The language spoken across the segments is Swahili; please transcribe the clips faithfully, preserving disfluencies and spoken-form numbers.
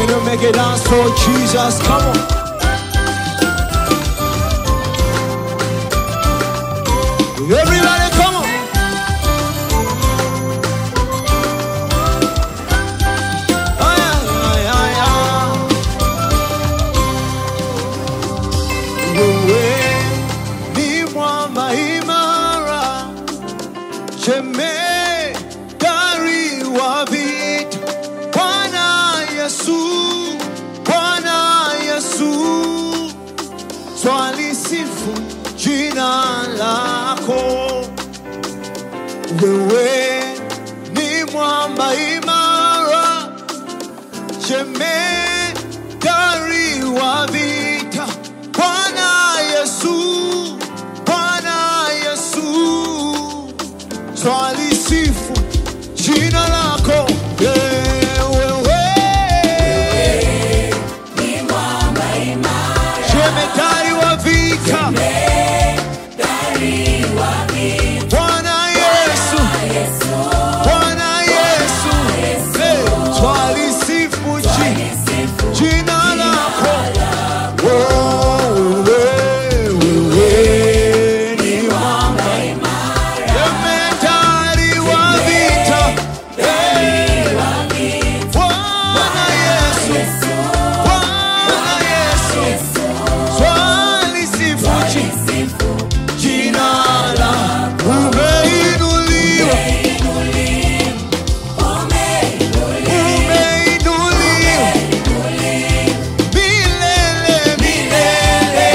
Can you make it dance for Jesus? Come on. Everybody come on. Oh, yeah, yeah, yeah. Wewe ni mwamba imara, jemedari wa vita. Bwana Yesu, Bwana Yesu, twalisifu jina lako. Wewe ni mwamba imara, jemedari wa vita. Bwana Yesu, Bwana Yesu, twalisifu jina lako. Yeah, wewe ni mwamba imara, jemedari wa vita. Bwana Yesu, Bwana Yesu, hey, twalisifu jina lako. Oh, wewe, wewe ni mwamba imara, jemedari wa vita. Hey, Bwana Yesu, Bwana Yesu, twalisifu jina lako. Umeinuliwa, umeinuliwa milele, milele.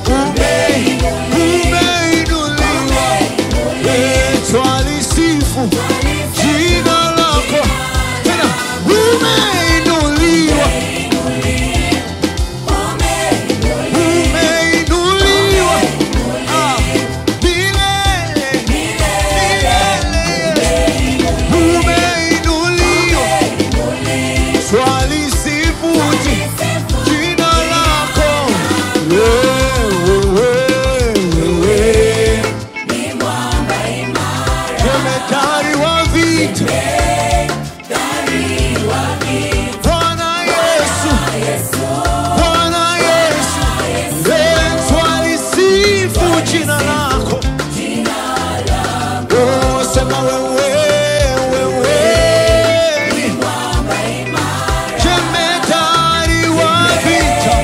Umeinuliwa, eh, twalisifu jina lako. Tena umeinuliwa, umeinuliwa, ah, milele, milele. Umeinuliwa, twalisifu jina lako. Wewe, wewe, jemedari wa vita. Bwana Yesu, Bwana Yesu, eh, twalisifu jina lako. Oh, sema wewe, wewe ni jemedari wa vita.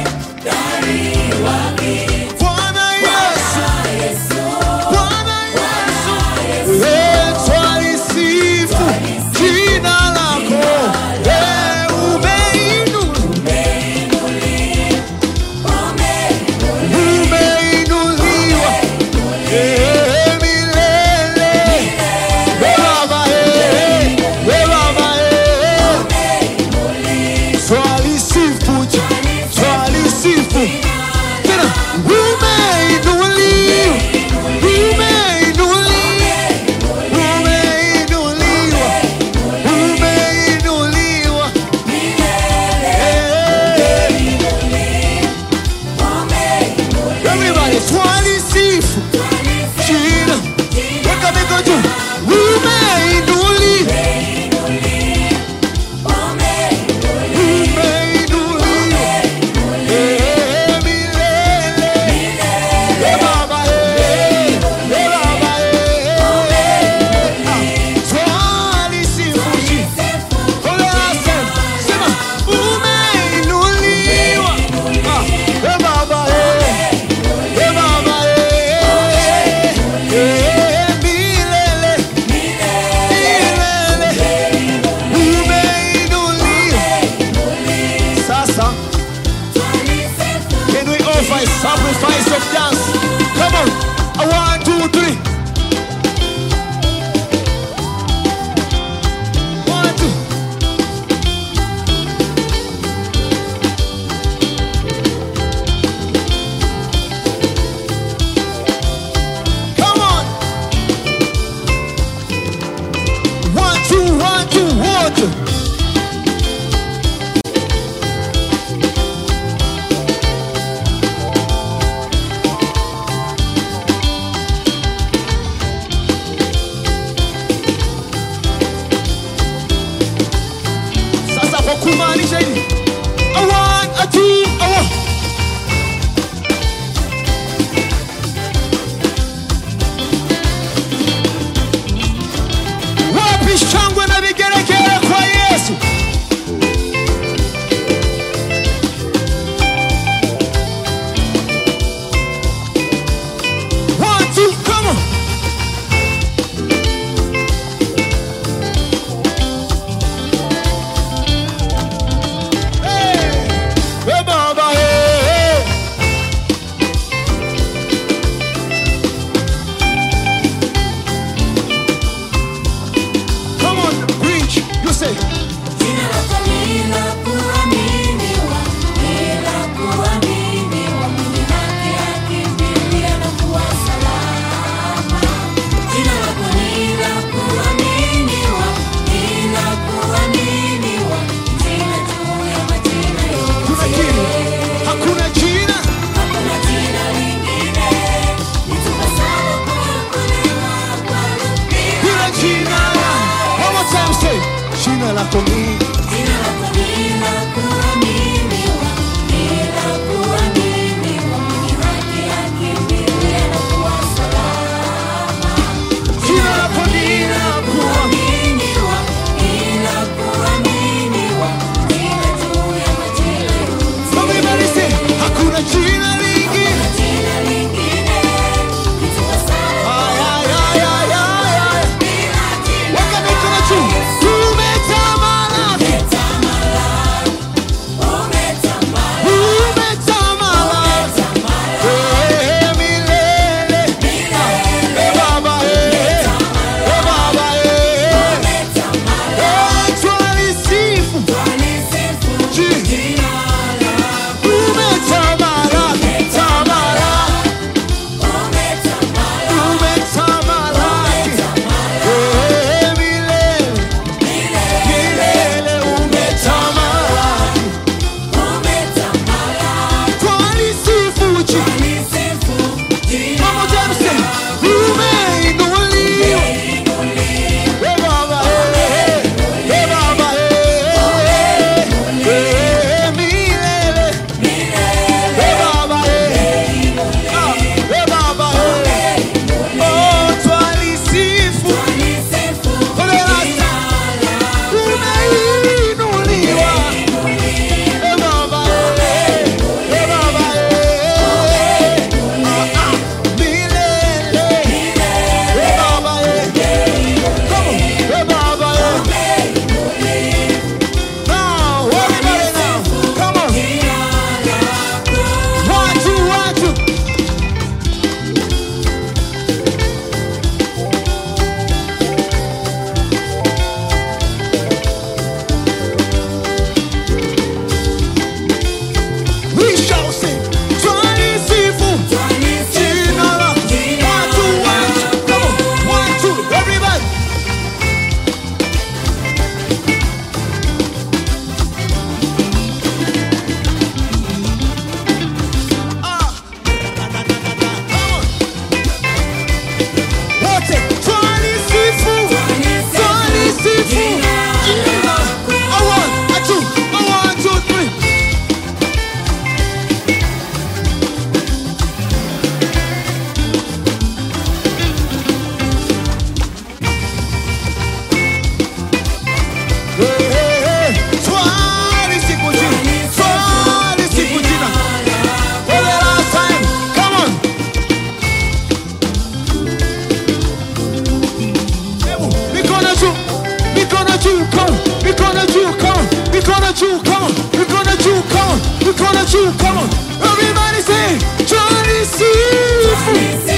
Bwana Yesu, Bwana Yesu, eh, twalisifu jina lako. Eh, umeinuliwa, eh, milele. Baba, eh, Baba, eh, twalisifu, twalisifu. Tena umeinuliwa, umeinuliwa, umeinuliwa, umeinuliwa. Eh, everybody, twalisifu jina. Weka mikono juu. Umeinuliwa, umeinuliwa, eh, milele. Eh, Baba, eh, eh, Baba, eh, ah, twalisifu jina. Ole asem, sema umeinuliwa, ah, eh, Baba, eh, eh, Baba, eh, eh, milele, milele. Umeinuliwa. Sasa, can we offer a sacrifice of dance? Come on, a one, two, three. One, two. Come on. One, two, one, two, one, two. kumaanisha hivi. say. Jina lako ni la kuaminiwa, ni la kuaminiwa, mwenye haki akimbilia na kuwa salama. Jina lako ni la kuaminiwa, ni la kuaminiwa, jina juu ya majina yote. Tunakiri, hakuna jina, Hakuna jina lingine litupasalo kuokolewa kwalo bila jina. One more time say. Jina lako ni. Jina lako ni la kuaminiwa, ni la kuaminiwa, mwenye haki akimbilia na kuwa salama. Jina lako ni la Kuaminiwa, ni la kuaminiwa, jina juu ya majina yote. Everybody say, hakuna jina lingine. Hakuna jina lingine litupasalo Ay, ay, ay, ay, ay, ay. bila jina Weka mikono juu. Tumetamalaki. Umetamalaki, umetamalaki, Umetamalaki. umetamalaki. Eh, milele. Eh, Baba, eh. Eh, Baba, eh. Eh, twalisifu. Jina. Umetamalaki. Tamalaki. Umetamalaki. Eh, milele. Milele umetamalaki. Twalisifu jina. Mama Jamsi, umeinuliwa. Eh, Baba, eh. Eh, Baba, eh. Eh, milele. Eh, Baba, eh. Ah, eh, Baba, eh. Oh, twalisifu. For the last time. Umeinuliwa. Eh, Baba, eh. Eh, Baba, eh. Ah, ah, milele. Eh, Baba, eh. Come on. Eh, Baba, eh. Now, everybody now. Come on. One, two, one, two. We shall sing. Twalisifu. Jina la. One, two, one, two. Come on. One, two. Everybody. Ah. Come on. Wote. Twalisifu. Twalisifu. Jina. A one, a two, a one, two, three. Hey, hey, hey. Twalisifu jina. Twalisifu jina. For the last time. Come on. Hebu, mikono juu. Mikono juu, come on. Mikono juu, come on. Mikono juu, come on. Mikono juu, come on. Mikono juu, come on. Everybody say, Twalisifu.